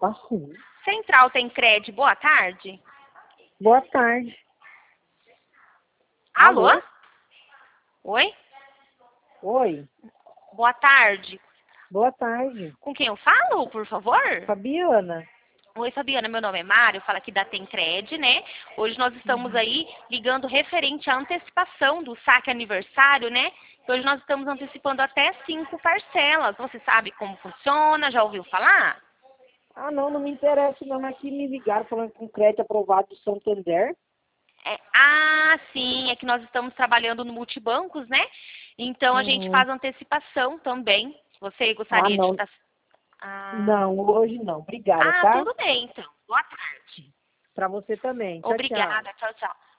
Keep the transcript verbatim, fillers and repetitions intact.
Tá sim. Central tem crédito, boa tarde. Boa tarde. Alô? Alô? Oi? Oi. Boa tarde. Boa tarde. Com quem eu falo, por favor? Fabiana. Oi, Fabiana, meu nome é Mário, fala aqui da Tencred, né? Hoje nós estamos aí ligando referente à antecipação do saque aniversário, né? Hoje nós estamos antecipando até cinco parcelas. Você sabe como funciona? Já ouviu falar? Ah, não, não me interessa não. Aqui me ligaram falando com crédito aprovado do Santander. É, ah, sim, é que nós estamos trabalhando no multibancos, né? Então a gente Uhum. faz antecipação também. Você Ah, gostaria de não. estar... Ah, Não, hoje não. Obrigada, ah, tá? tudo bem, então. Boa tarde. Pra você também. Tchau, tchau. Obrigada, tchau, tchau.